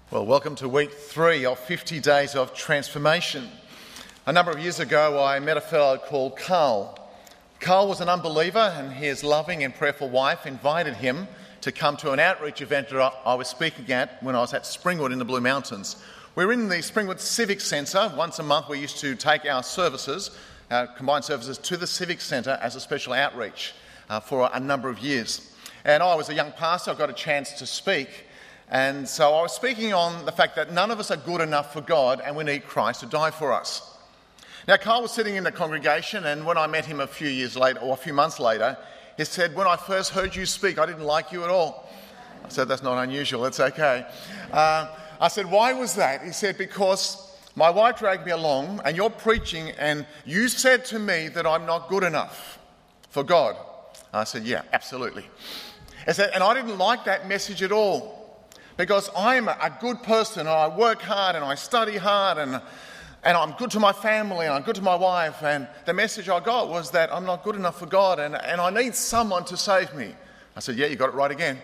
Well, welcome to week 3 of 50 Days of Transformation. A number of years ago, I met a fellow called Carl. Carl was an unbeliever, and his loving and prayerful wife invited him to come to an outreach event that I was speaking at when I was at Springwood in the Blue Mountains. We're in the Springwood Civic Centre. Once a month, we used to take our services, our combined services, to the Civic Centre as a special outreach for a number of years. And I was a young pastor. I got a chance to speak. And so I was speaking on the fact that none of us are good enough for God and we need Christ to die for us. Now, Carl was sitting in the congregation, and when I met him a few months later, he said, "When I first heard you speak, I didn't like you at all." I said, "That's not unusual, it's okay." I said, "Why was that?" He said, "Because my wife dragged me along and you're preaching and you said to me that I'm not good enough for God." I said, "Yeah, absolutely." He said, "And I didn't like that message at all. Because I'm a good person and I work hard and I study hard and I'm good to my family and I'm good to my wife, and the message I got was that I'm not good enough for God and I need someone to save me." I said, "Yeah, you got it right again."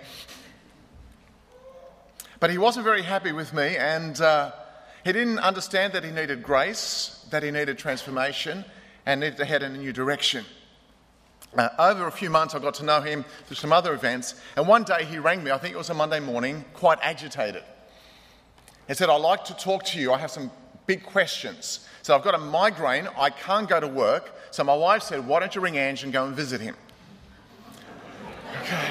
But he wasn't very happy with me, and he didn't understand that he needed grace, that he needed transformation and needed to head in a new direction. Over a few months, I got to know him through some other events, and one day he rang me, I think it was a Monday morning, quite agitated. He said, "I'd like to talk to you. I have some big questions." So I've got a migraine, I can't go to work, so my wife said, "Why don't you ring Ange and go and visit him?" Okay.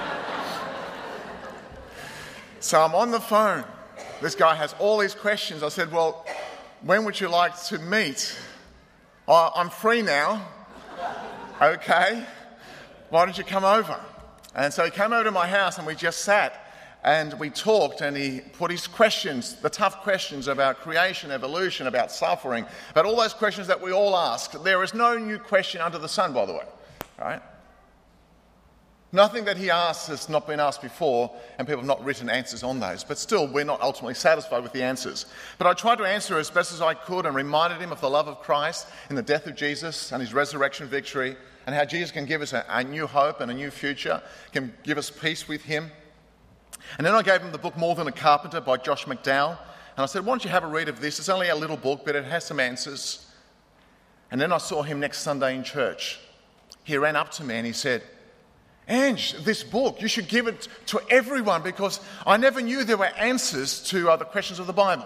So I'm on the phone. This guy has all these questions. I said, "Well, when would you like to meet?" "Oh, I'm free now." "Okay, why don't you come over?" And so he came over to my house and we just sat and we talked, and he put his questions, the tough questions about creation, evolution, about suffering, about all those questions that we all ask. There is no new question under the sun, by the way, right? Nothing that he asks has not been asked before, and people have not written answers on those. But still, we're not ultimately satisfied with the answers. But I tried to answer as best as I could and reminded him of the love of Christ in the death of Jesus and his resurrection victory, and how Jesus can give us a new hope and a new future, can give us peace with him. And then I gave him the book More Than a Carpenter by Josh McDowell. And I said, "Why don't you have a read of this? It's only a little book, but it has some answers." And then I saw him next Sunday in church. He ran up to me and he said, "Ange, this book, you should give it to everyone, because I never knew there were answers to the questions of the Bible."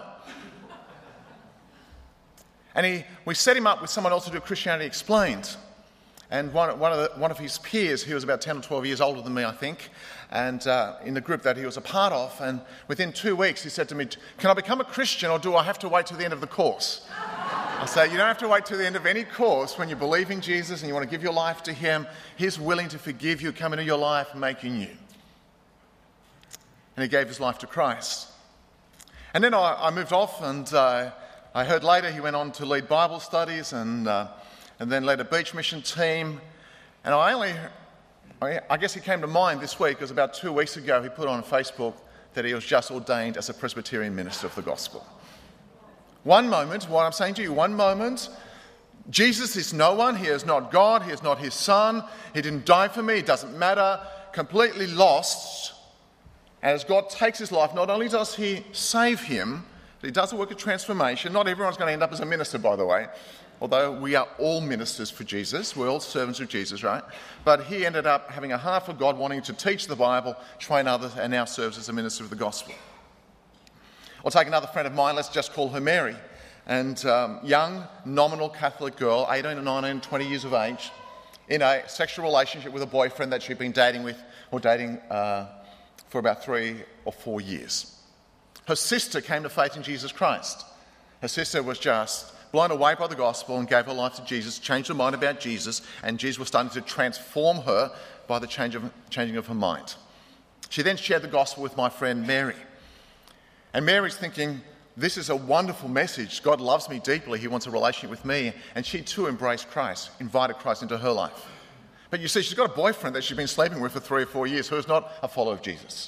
And we set him up with someone else to do Christianity Explained. And one of his peers, he was about 10 or 12 years older than me, I think, and in the group that he was a part of, and within 2 weeks he said to me, "Can I become a Christian, or do I have to wait till the end of the course?" I say, "You don't have to wait till the end of any course. When you believe in Jesus and you want to give your life to him, he's willing to forgive you, come into your life and make you new." And he gave his life to Christ. And then I moved off, and I heard later he went on to lead Bible studies and then led a beach mission team. And I guess he came to mind this week, because about 2 weeks ago he put on Facebook that he was just ordained as a Presbyterian minister of the gospel. One moment, what I'm saying to you, one moment, Jesus is no one, he is not God, he is not his son, he didn't die for me, it doesn't matter, completely lost. And as God takes his life, not only does he save him, but he does a work of transformation. Not everyone's going to end up as a minister, by the way, although we are all ministers for Jesus, we're all servants of Jesus, right? But he ended up having a heart for God, wanting to teach the Bible, train others, and now serves as a minister of the gospel. I'll take another friend of mine, let's just call her Mary. And young, nominal Catholic girl, 18 or 19, 20 years of age, in a sexual relationship with a boyfriend that she'd been dating for about 3 or 4 years. Her sister came to faith in Jesus Christ. Her sister was just blown away by the gospel and gave her life to Jesus, changed her mind about Jesus, and Jesus was starting to transform her by the changing of her mind. She then shared the gospel with my friend Mary. And Mary's thinking, this is a wonderful message. God loves me deeply. He wants a relationship with me. And she too embraced Christ, invited Christ into her life. But you see, she's got a boyfriend that she's been sleeping with for 3 or 4 years who is not a follower of Jesus.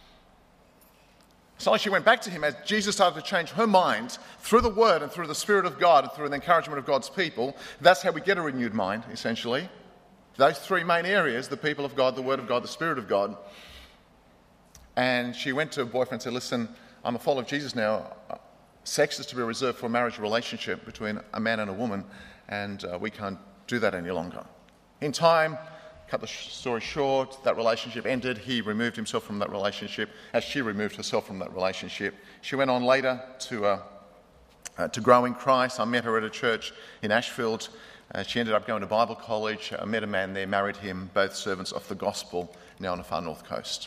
So she went back to him as Jesus started to change her mind through the Word and through the Spirit of God and through the encouragement of God's people. That's how we get a renewed mind, essentially. Those 3 main areas, the people of God, the Word of God, the Spirit of God. And she went to her boyfriend and said, "Listen, I'm a follower of Jesus now. Sex is to be reserved for a marriage relationship between a man and a woman, and we can't do that any longer. In time, cut the story short, that relationship ended. He removed himself from that relationship as she removed herself from that relationship. She went on later to grow in Christ. I met her at a church in Ashfield. She ended up going to Bible college. I met a man there, married him, both servants of the gospel, now on the far north coast.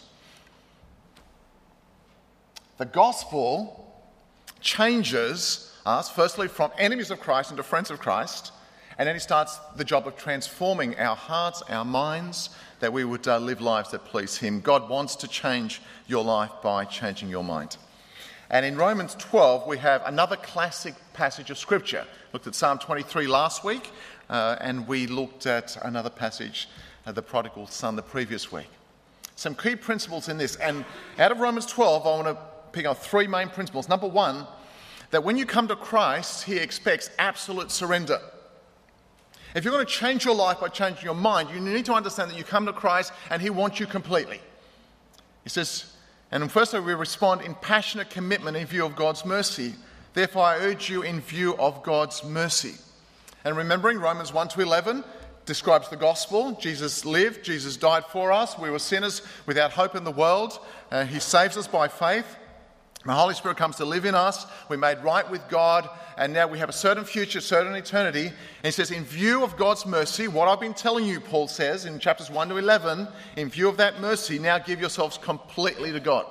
The gospel changes us, firstly, from enemies of Christ into friends of Christ, and then he starts the job of transforming our hearts, our minds, that we would live lives that please him. God wants to change your life by changing your mind. And in Romans 12, we have another classic passage of Scripture. Looked at Psalm 23 last week, and we looked at another passage, the prodigal son, the previous week. Some key principles in this. And out of Romans 12, I want to pick up three main principles. Number one, that when you come to Christ, he expects absolute surrender. If you're going to change your life by changing your mind, you need to understand that you come to Christ and he wants you completely. He says, and firstly we respond in passionate commitment in view of God's mercy. Therefore I urge you in view of God's mercy. And remembering Romans 1-11 describes the gospel. Jesus lived, Jesus died for us. We were sinners without hope in the world. He saves us by faith. The Holy Spirit comes to live in us. We're made right with God, and now we have a certain future, certain eternity. And he says, in view of God's mercy, what I've been telling you, Paul says in chapters 1-11, in view of that mercy, now give yourselves completely to God.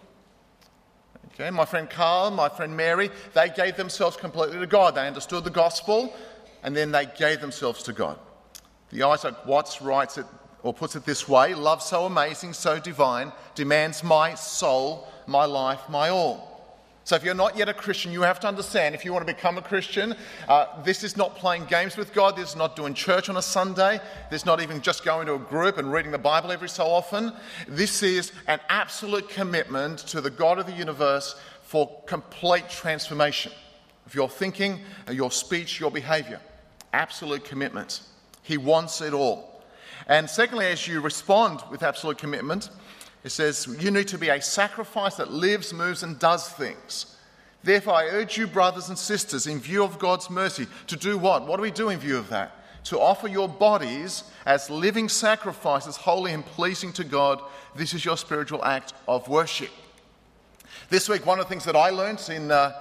Okay, my friend Carl, my friend Mary, they gave themselves completely to God. They understood the gospel, and then they gave themselves to God. The Isaac Watts writes it, or puts it this way: love so amazing, so divine, demands my soul, my life, my all. So if you're not yet a Christian, you have to understand, if you want to become a Christian, this is not playing games with God. This is not doing church on a Sunday. This is not even just going to a group and reading the Bible every so often. This is an absolute commitment to the God of the universe for complete transformation of your thinking, your speech, your behaviour. Absolute commitment. He wants it all. And secondly, as you respond with absolute commitment, it says, you need to be a sacrifice that lives, moves and does things. Therefore, I urge you, brothers and sisters, in view of God's mercy, to do what? What do we do in view of that? To offer your bodies as living sacrifices, holy and pleasing to God. This is your spiritual act of worship. This week, one of the things that I learned in the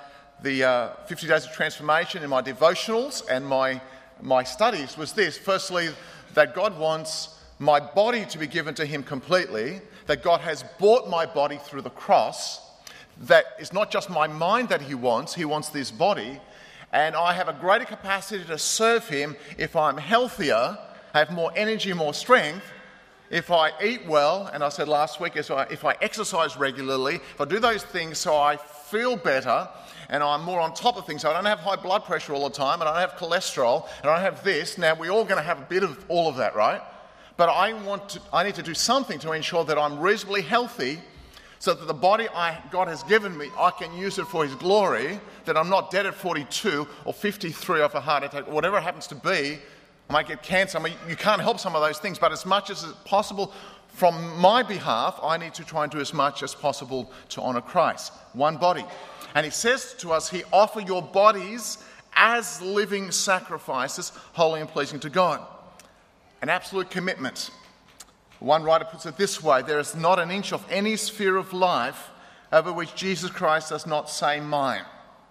50 Days of Transformation in my devotionals and my studies was this. Firstly, that God wants my body to be given to him completely, that God has bought my body through the cross, that it's not just my mind that he wants this body, and I have a greater capacity to serve him if I'm healthier, have more energy, more strength, if I eat well, and I said last week, if I exercise regularly, if I do those things so I feel better, and I'm more on top of things, so I don't have high blood pressure all the time, and I don't have cholesterol, and I don't have this. Now, we're all going to have a bit of all of that, right? But I need to do something to ensure that I'm reasonably healthy so that the body God has given me, I can use it for his glory, that I'm not dead at 42 or 53 off a heart attack, whatever it happens to be. I might get cancer. I mean, you can't help some of those things, but as much as possible from my behalf, I need to try and do as much as possible to honour Christ. One body. And he says to us, he offer your bodies as living sacrifices, holy and pleasing to God. An absolute commitment. One writer puts it this way: there is not an inch of any sphere of life over which Jesus Christ does not say mine.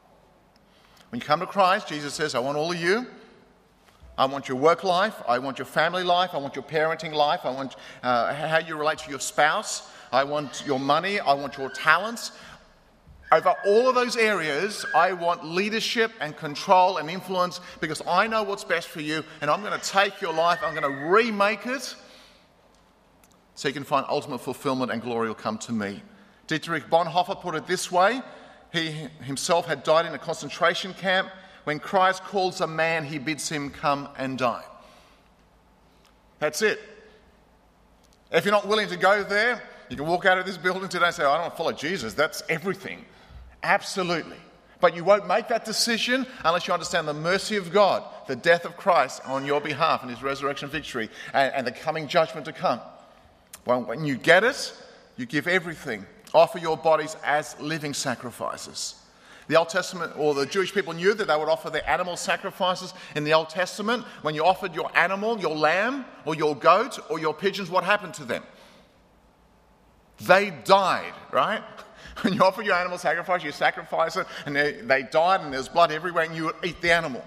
When you come to Christ, Jesus says, I want all of you. I want your work life. I want your family life. I want your parenting life. I want how you relate to your spouse. I want your money. I want your talents. Over all of those areas, I want leadership and control and influence because I know what's best for you, and I'm going to take your life, I'm going to remake it so you can find ultimate fulfillment and glory will come to me. Dietrich Bonhoeffer put it this way: he himself had died in a concentration camp. When Christ calls a man, he bids him come and die. That's it. If you're not willing to go there, you can walk out of this building today and say, I don't want to follow Jesus. That's everything. Absolutely. But you won't make that decision unless you understand the mercy of God, the death of Christ on your behalf and his resurrection victory and the coming judgment to come. Well, when you get it, you give everything. Offer your bodies as living sacrifices. The Old Testament, or the Jewish people knew that they would offer their animal sacrifices in the Old Testament. When you offered your animal, your lamb, or your goat, or your pigeons, what happened to them? They died, right? When you offer your animal sacrifice, you sacrifice it, and they died, and there's blood everywhere, and you would eat the animal.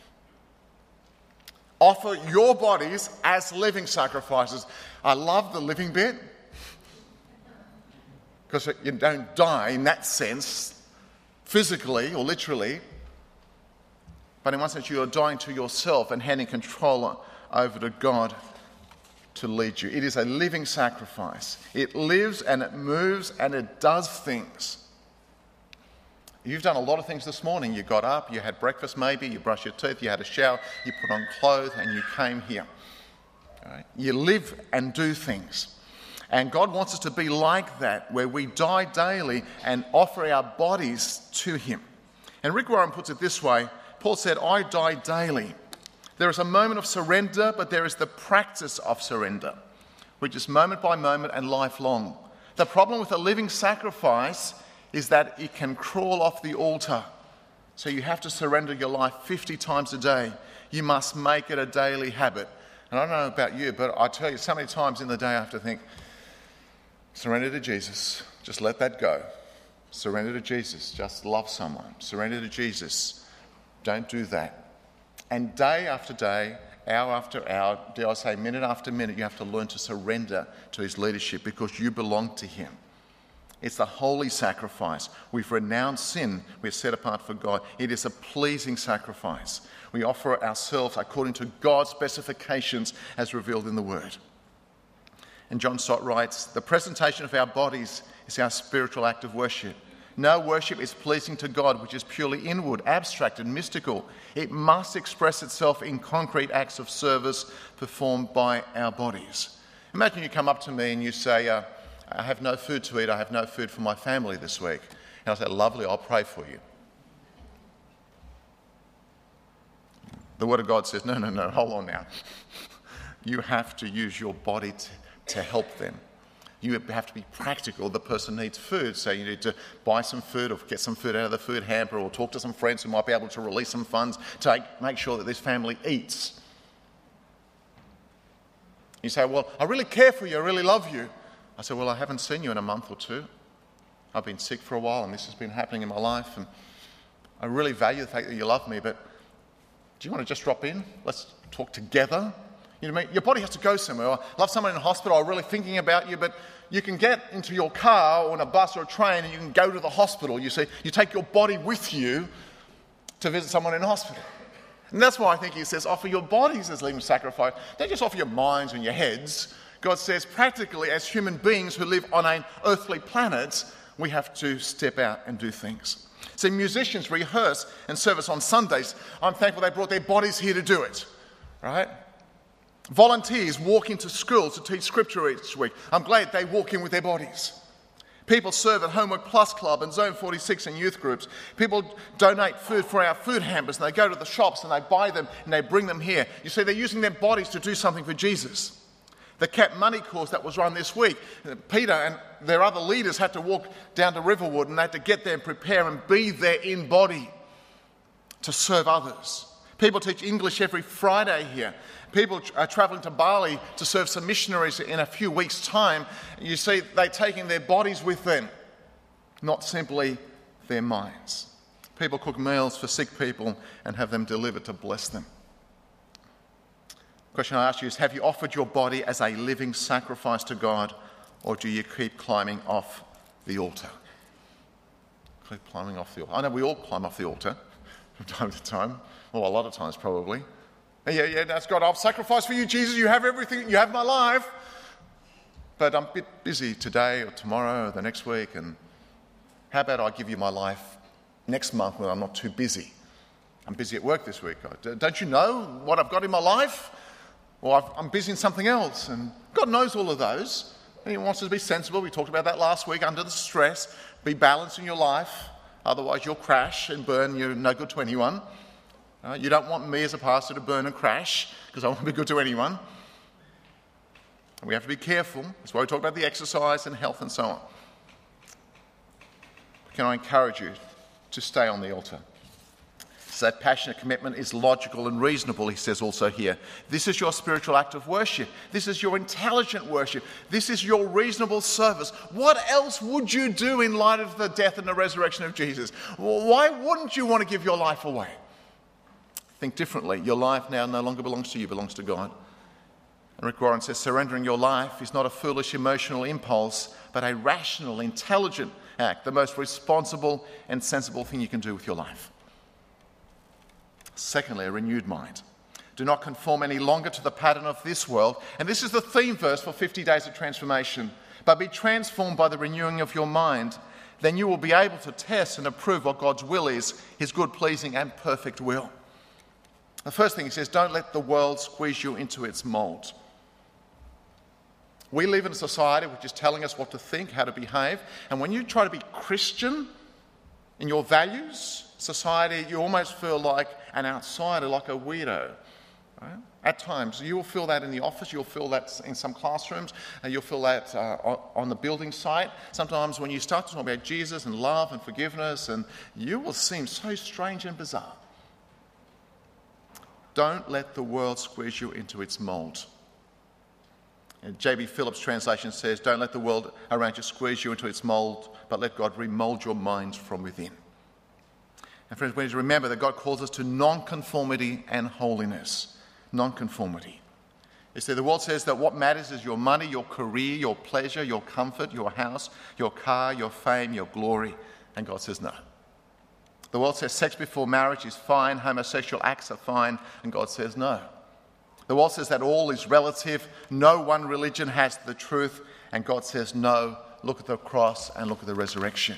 Offer your bodies as living sacrifices. I love the living bit, because you don't die in that sense, physically or literally, but in one sense you are dying to yourself and handing control over to God to lead you. It is a living sacrifice. It lives and it moves and it does things. You've done a lot of things this morning. You got up, you had breakfast maybe, you brushed your teeth, you had a shower, you put on clothes and you came here. All right? You live and do things. And God wants us to be like that, where we die daily and offer our bodies to him. And Rick Warren puts it this way. Paul said, I die daily. There is a moment of surrender, but there is the practice of surrender, which is moment by moment and lifelong. The problem with a living sacrifice is that it can crawl off the altar. So you have to surrender your life 50 times a day. You must make it a daily habit. And I don't know about you, but I tell you, so many times in the day I have to think, surrender to Jesus, just let that go. Surrender to Jesus, just love someone. Surrender to Jesus, don't do that. And day after day, hour after hour, dare I say minute after minute, you have to learn to surrender to his leadership because you belong to him. It's the holy sacrifice. We've renounced sin. We're set apart for God. It is a pleasing sacrifice. We offer ourselves according to God's specifications as revealed in the Word. And John Stott writes, the presentation of our bodies is our spiritual act of worship. No worship is pleasing to God which is purely inward, abstract and mystical. It must express itself in concrete acts of service performed by our bodies. Imagine you come up to me and you say, I have no food to eat, I have no food for my family this week. And I say, lovely, I'll pray for you. The Word of God says, no, hold on now. You have to use your body to help them. You have to be practical. The person needs food, so you need to buy some food or get some food out of the food hamper or talk to some friends who might be able to release some funds to make sure that this family eats. You say, well, I really care for you, I really love you. I said, well, I haven't seen you in a month or two. I've been sick for a while and this has been happening in my life and I really value the fact that you love me, but do you want to just drop in? Let's talk together. You know what I mean? Your body has to go somewhere. I love someone in hospital, I'm really thinking about you, but you can get into your car or on a bus or a train and you can go to the hospital. You see, you take your body with you to visit someone in hospital. And that's why I think he says, offer your bodies as living sacrifice. Don't just offer your minds and your heads. God says, practically, as human beings who live on an earthly planet, we have to step out and do things. So musicians rehearse and service on Sundays. I'm thankful they brought their bodies here to do it, right? Volunteers walk into schools to teach scripture each week. I'm glad they walk in with their bodies. People serve at Homework Plus Club and Zone 46 and youth groups. People donate food for our food hampers and they go to the shops and they buy them and they bring them here. You see, they're using their bodies to do something for Jesus. The Cap Money course that was run this week, Peter and their other leaders had to walk down to Riverwood and they had to get there and prepare and be there in body to serve others. People teach English every Friday here. People are travelling to Bali to serve some missionaries in a few weeks' time. You see, they're taking their bodies with them, not simply their minds. People cook meals for sick people and have them delivered to bless them. The question I ask you is, have you offered your body as a living sacrifice to God, or do you keep climbing off the altar? Keep climbing off the altar. I know we all climb off the altar from time to time, or a lot of times probably. Yeah, that's God. I'll sacrifice for you, Jesus. You have everything. You have my life. But I'm a bit busy today or tomorrow or the next week. And how about I give you my life next month when I'm not too busy? I'm busy at work this week. Don't you know what I've got in my life? Or I'm busy in something else. And God knows all of those. And he wants us to be sensible. We talked about that last week. Under the stress, be balanced in your life. Otherwise, you'll crash and burn. You're no good to anyone. You don't want me as a pastor to burn and crash because I want to be good to anyone. And we have to be careful. That's why we talk about the exercise and health and so on. can I encourage you to stay on the altar? So that passionate commitment is logical and reasonable, he says also here. This is your spiritual act of worship. This is your intelligent worship. This is your reasonable service. What else would you do in light of the death and the resurrection of Jesus? Why wouldn't you want to give your life away? Think differently. Your life now no longer belongs to you, belongs to God. And Rick Warren says, surrendering your life is not a foolish emotional impulse, but a rational, intelligent act, the most responsible and sensible thing you can do with your life. Secondly, a renewed mind. Do not conform any longer to the pattern of this world. And this is the theme verse for 50 Days of Transformation. But be transformed by the renewing of your mind. Then you will be able to test and approve what God's will is, his good, pleasing and perfect will. The first thing he says, don't let the world squeeze you into its mould. We live in a society which is telling us what to think, how to behave. And when you try to be Christian in your values, society, you almost feel like an outsider, like a weirdo. Right? At times, you will feel that in the office, you'll feel that in some classrooms, and you'll feel that on the building site. Sometimes when you start to talk about Jesus and love and forgiveness, and you will seem so strange and bizarre. Don't let the world squeeze you into its mould. J.B. Phillips' translation says, don't let the world around you squeeze you into its mould, but let God remould your minds from within. And friends, we need to remember that God calls us to non-conformity and holiness. Non-conformity. You see, the world says that what matters is your money, your career, your pleasure, your comfort, your house, your car, your fame, your glory. And God says no. The world says sex before marriage is fine, homosexual acts are fine, and God says no. The world says that all is relative, no one religion has the truth, and God says no. Look at the cross and look at the resurrection.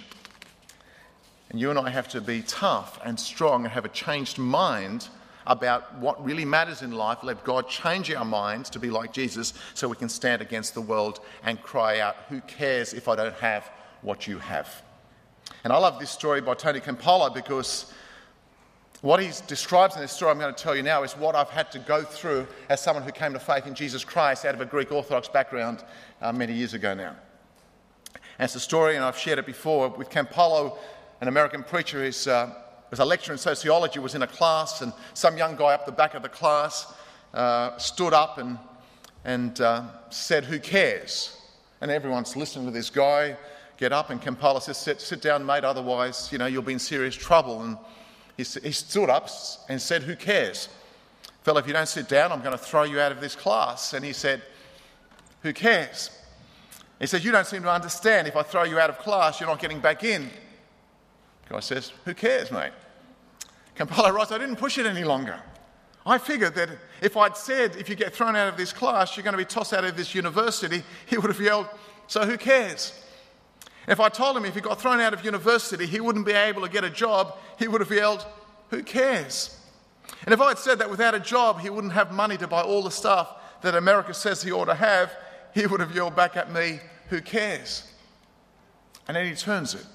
And you and I have to be tough and strong and have a changed mind about what really matters in life. Let God change our minds to be like Jesus so we can stand against the world and cry out, who cares if I don't have what you have? And I love this story by Tony Campolo because what he describes in this story I'm going to tell you now is what I've had to go through as someone who came to faith in Jesus Christ out of a Greek Orthodox background many years ago now. And it's a story, and I've shared it before, with Campolo, an American preacher who was a lecturer in sociology, was in a class, and some young guy up the back of the class stood up and said, who cares? And everyone's listening to this guy get up, and Campolo says, sit down, mate, otherwise, you'll be in serious trouble. And he stood up and said, who cares? Fella, if you don't sit down, I'm going to throw you out of this class. And he said, who cares? He said, you don't seem to understand. If I throw you out of class, you're not getting back in. The guy says, who cares, mate? Campolo writes, I didn't push it any longer. I figured that if I'd said, if you get thrown out of this class, you're going to be tossed out of this university, he would have yelled, so who cares? And if I told him if he got thrown out of university, he wouldn't be able to get a job, he would have yelled, who cares? And if I had said that without a job, he wouldn't have money to buy all the stuff that America says he ought to have, he would have yelled back at me, who cares? And then he turns it.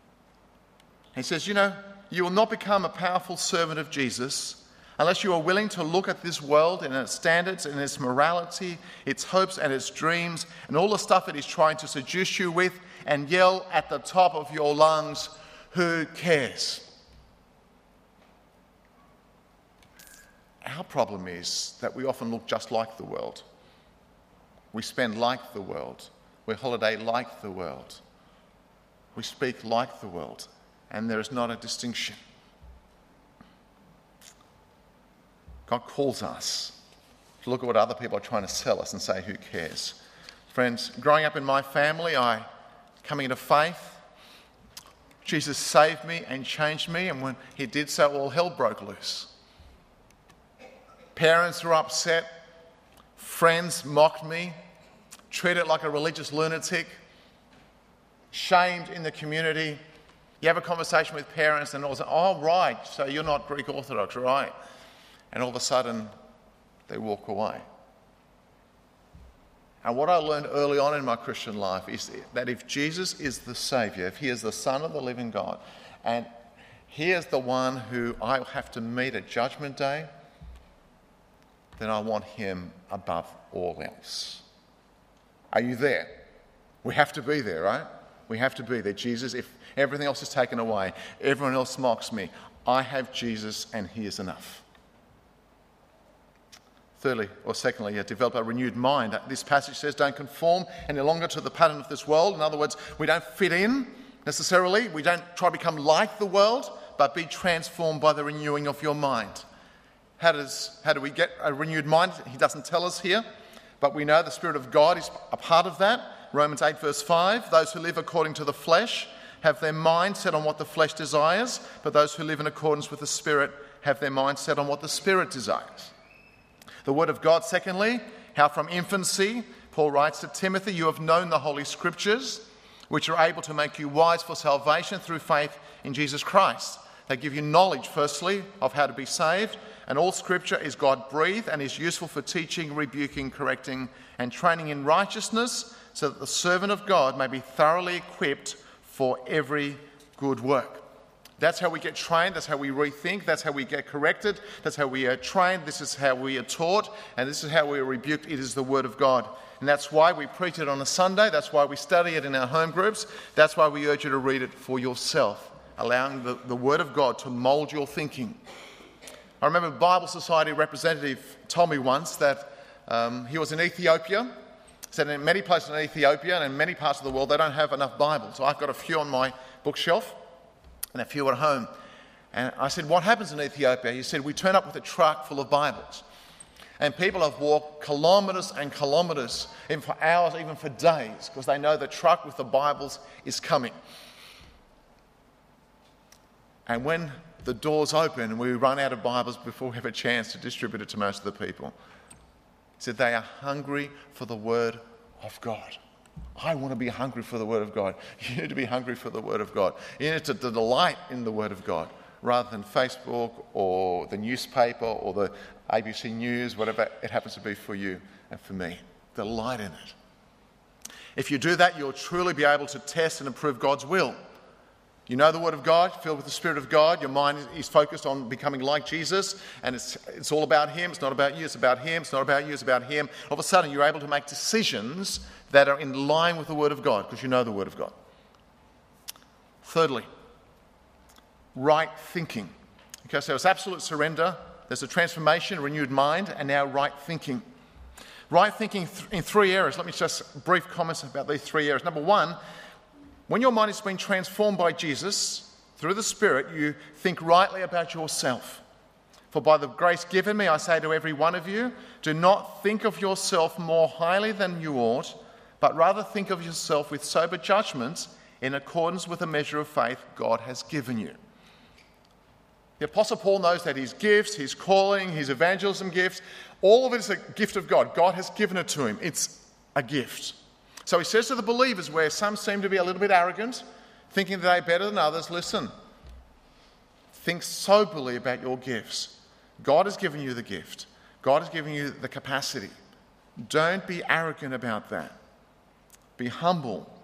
He says, you will not become a powerful servant of Jesus unless you are willing to look at this world and its standards and its morality, its hopes and its dreams, and all the stuff it is trying to seduce you with, and yell at the top of your lungs, who cares? Our problem is that we often look just like the world. We spend like the world. We holiday like the world. We speak like the world. And there is not a distinction. God calls us to look at what other people are trying to sell us and say, who cares? Friends, growing up in my family, coming into faith, Jesus saved me and changed me, and when he did so, all hell broke loose. Parents were upset, friends mocked me, treated like a religious lunatic, shamed in the community. You have a conversation with parents and all of a sudden, oh, right, so you're not Greek Orthodox, right? And all of a sudden, they walk away. And what I learned early on in my Christian life is that if Jesus is the Saviour, if he is the Son of the living God, and he is the one who I have to meet at Judgment Day, then I want him above all else. Are you there? We have to be there, right? We have to be there. Jesus, if everything else is taken away, everyone else mocks me, I have Jesus and he is enough. Secondly, develop a renewed mind. This passage says don't conform any longer to the pattern of this world. In other words, we don't fit in necessarily. We don't try to become like the world, but be transformed by the renewing of your mind. How do we get a renewed mind? He doesn't tell us here, but we know the Spirit of God is a part of that. Romans 8 verse 5, those who live according to the flesh have their mind set on what the flesh desires, but those who live in accordance with the Spirit have their mind set on what the Spirit desires. The Word of God, secondly, how from infancy, Paul writes to Timothy, you have known the Holy Scriptures, which are able to make you wise for salvation through faith in Jesus Christ. They give you knowledge, firstly, of how to be saved, and all Scripture is God-breathed and is useful for teaching, rebuking, correcting, and training in righteousness, so that the servant of God may be thoroughly equipped for every good work. That's how we get trained, that's how we rethink, that's how we get corrected, that's how we are trained, this is how we are taught, and this is how we are rebuked. It is the Word of God. And that's why we preach it on a Sunday, that's why we study it in our home groups, that's why we urge you to read it for yourself, allowing the Word of God to mould your thinking. I remember a Bible Society representative told me once that he was in Ethiopia. He said in many places in Ethiopia and in many parts of the world, they don't have enough Bibles. So I've got a few on my bookshelf and a few at home. And I said, what happens in Ethiopia? He said, we turn up with a truck full of Bibles. And people have walked kilometres and kilometres, even for hours, even for days, because they know the truck with the Bibles is coming. And when the doors open and we run out of Bibles before we have a chance to distribute it to most of the people, he said they are hungry for the Word of God. I want to be hungry for the Word of God. You need to be hungry for the Word of God. You need to delight in the Word of God rather than Facebook or the newspaper or the ABC News, whatever it happens to be for you and for me. Delight in it. If you do that, you'll truly be able to test and approve God's will. You know the Word of God, filled with the Spirit of God. Your mind is focused on becoming like Jesus, and it's all about Him. It's not about you, it's about Him. It's not about you, it's about Him. All of a sudden, you're able to make decisions that are in line with the Word of God, because you know the Word of God. Thirdly, right thinking. Okay, so it's absolute surrender. There's a transformation, a renewed mind, and now right thinking. Right thinking in three areas. Let me just brief comments about these three areas. Number one, when your mind has been transformed by Jesus through the Spirit, you think rightly about yourself. For by the grace given me, I say to every one of you, do not think of yourself more highly than you ought, but rather think of yourself with sober judgment in accordance with the measure of faith God has given you. The Apostle Paul knows that his gifts, his calling, his evangelism gifts, all of it is a gift of God. God has given it to him. It's a gift. So he says to the believers, where some seem to be a little bit arrogant, thinking that they're better than others, listen, think soberly about your gifts. God has given you the gift. God has given you the capacity. Don't be arrogant about that. Be humble.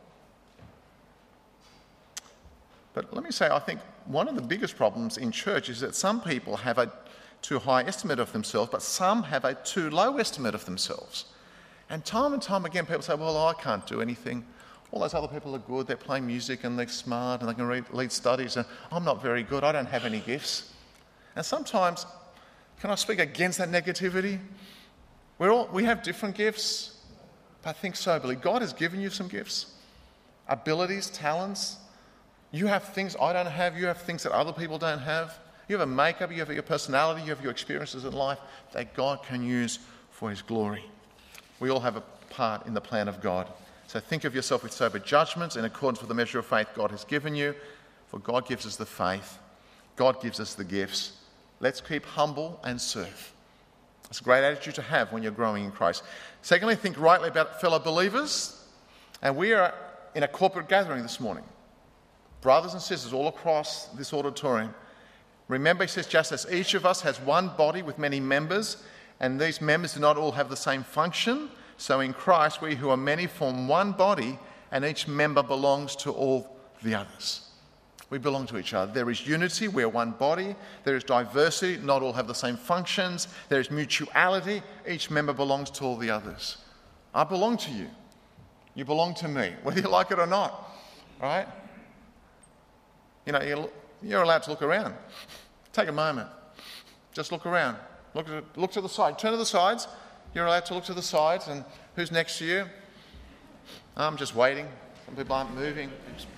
But let me say, I think one of the biggest problems in church is that some people have a too high estimate of themselves, but some have a too low estimate of themselves. And time again, people say, well, I can't do anything. All those other people are good. They're playing music and they're smart and they can lead studies. And I'm not very good. I don't have any gifts. And sometimes, can I speak against that negativity? We have different gifts, but think soberly. God has given you some gifts, abilities, talents. You have things I don't have. You have things that other people don't have. You have a makeup. You have your personality. You have your experiences in life that God can use for His glory. We all have a part in the plan of God. So think of yourself with sober judgments in accordance with the measure of faith God has given you. For God gives us the faith. God gives us the gifts. Let's keep humble and serve. It's a great attitude to have when you're growing in Christ. Secondly, think rightly about fellow believers. And we are in a corporate gathering this morning. Brothers and sisters all across this auditorium. Remember, he says, just as each of us has one body with many members, and these members do not all have the same function, so in Christ we who are many form one body, and each member belongs to all the others. We belong to each other. There is unity, we're one body. There is diversity, not all have the same functions. There is mutuality, each member belongs to all the others. I belong to you. You belong to me, whether you like it or not. right? You know, you're allowed to look around. Take a moment. Just look around. Look to the side. Turn to the sides. You're allowed to look to the sides. And who's next to you? I'm just waiting. Some people aren't moving.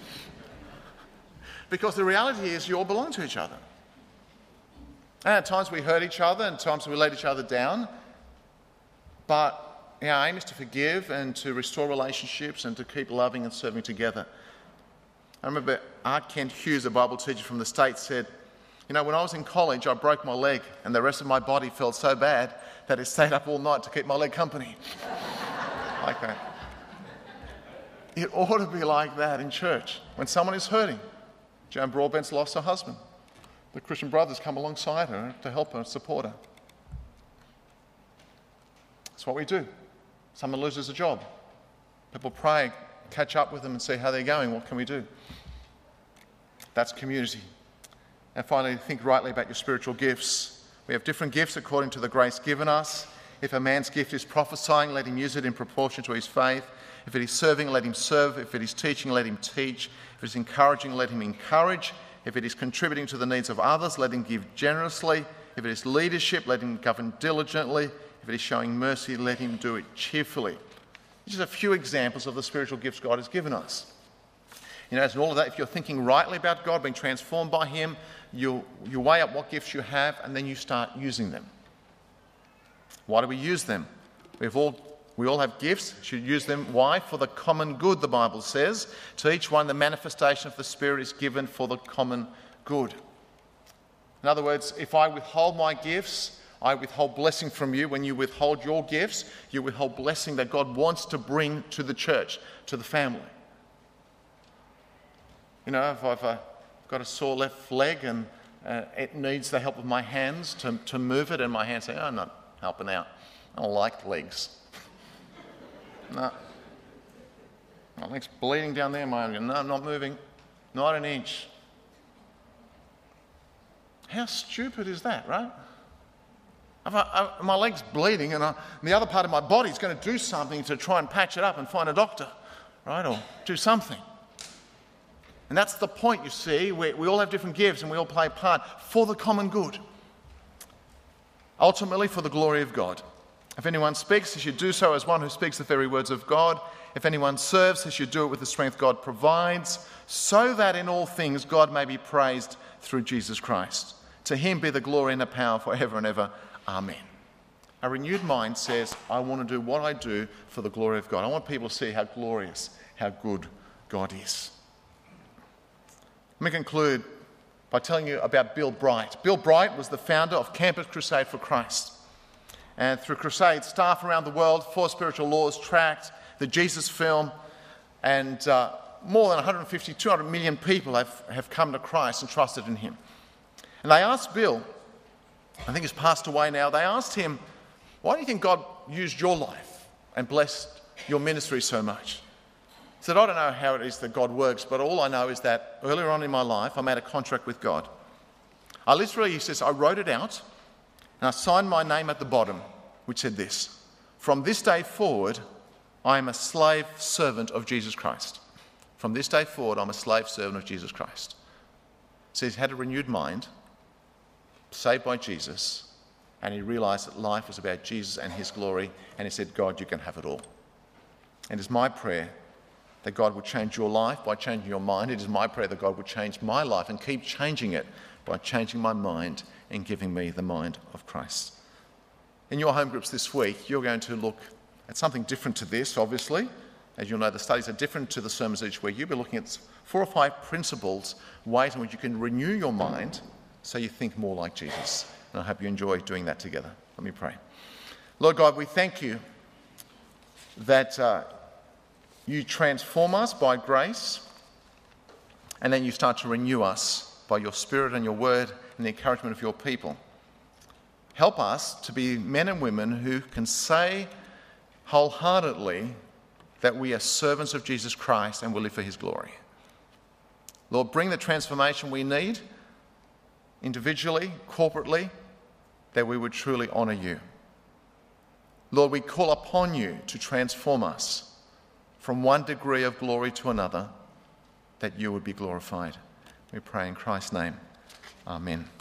Because the reality is you all belong to each other. And at times we hurt each other and at times we let each other down. But our aim is to forgive and to restore relationships and to keep loving and serving together. I remember R. Kent Hughes, a Bible teacher from the States, said, you know, when I was in college, I broke my leg and the rest of my body felt so bad that it stayed up all night to keep my leg company. Like that. It ought to be like that in church. When someone is hurting, Joan Broadbent's lost her husband. The Christian brothers come alongside her to help her and support her. That's what we do. Someone loses a job. People pray, catch up with them and see how they're going. What can we do? That's community. And finally, think rightly about your spiritual gifts. We have different gifts according to the grace given us. If a man's gift is prophesying, let him use it in proportion to his faith. If it is serving, let him serve. If it is teaching, let him teach. If it is encouraging, let him encourage. If it is contributing to the needs of others, let him give generously. If it is leadership, let him govern diligently. If it is showing mercy, let him do it cheerfully. Just a few examples of the spiritual gifts God has given us. You know, as in all of that, if you're thinking rightly about God, being transformed by Him, you weigh up what gifts you have and then you start using them. Why do we use them? We all have gifts. We should use them. Why? For the common good, the Bible says. To each one, the manifestation of the Spirit is given for the common good. In other words, if I withhold my gifts, I withhold blessing from you. When you withhold your gifts, you withhold blessing that God wants to bring to the church, to the family. You know, if I've got a sore left leg and it needs the help of my hands to move it, and my hands say, oh, I'm not helping out. I don't like legs. No. My leg's bleeding down there. No, I'm not moving. Not an inch. How stupid is that, right? My leg's bleeding and the other part of my body is going to do something to try and patch it up and find a doctor, right? Or do something. And that's the point, you see. We all have different gifts and we all play a part for the common good. Ultimately, for the glory of God. If anyone speaks, he should do so as one who speaks the very words of God. If anyone serves, he should do it with the strength God provides, so that in all things God may be praised through Jesus Christ. To Him be the glory and the power forever and ever. Amen. A renewed mind says, I want to do what I do for the glory of God. I want people to see how glorious, how good God is. Let me conclude by telling you about Bill Bright. Bill Bright was the founder of Campus Crusade for Christ. And through Crusade, staff around the world, 4 Spiritual Laws tract, the Jesus film, and more than 150, 200 million people have come to Christ and trusted in Him. And they asked Bill, I think he's passed away now, they asked him, why do you think God used your life and blessed your ministry so much? He said, I don't know how it is that God works, but all I know is that earlier on in my life, I made a contract with God. He says, I wrote it out and I signed my name at the bottom, which said this: from this day forward, I am a slave servant of Jesus Christ. From this day forward, I'm a slave servant of Jesus Christ. So he's had a renewed mind, saved by Jesus, and he realised that life was about Jesus and His glory, and he said, God, you can have it all. And it's my prayer that God would change your life by changing your mind. It is my prayer that God would change my life and keep changing it by changing my mind and giving me the mind of Christ. In your home groups this week, you're going to look at something different to this, obviously. As you'll know, the studies are different to the sermons each week. You'll be looking at 4 or 5 principles, ways in which you can renew your mind so you think more like Jesus. And I hope you enjoy doing that together. Let me pray. Lord God, we thank you that you transform us by grace, and then you start to renew us by your Spirit and your word and the encouragement of your people. Help us to be men and women who can say wholeheartedly that we are servants of Jesus Christ and will live for His glory. Lord, bring the transformation we need individually, corporately, that we would truly honour you. Lord, we call upon you to transform us from one degree of glory to another, that you would be glorified. We pray in Christ's name. Amen.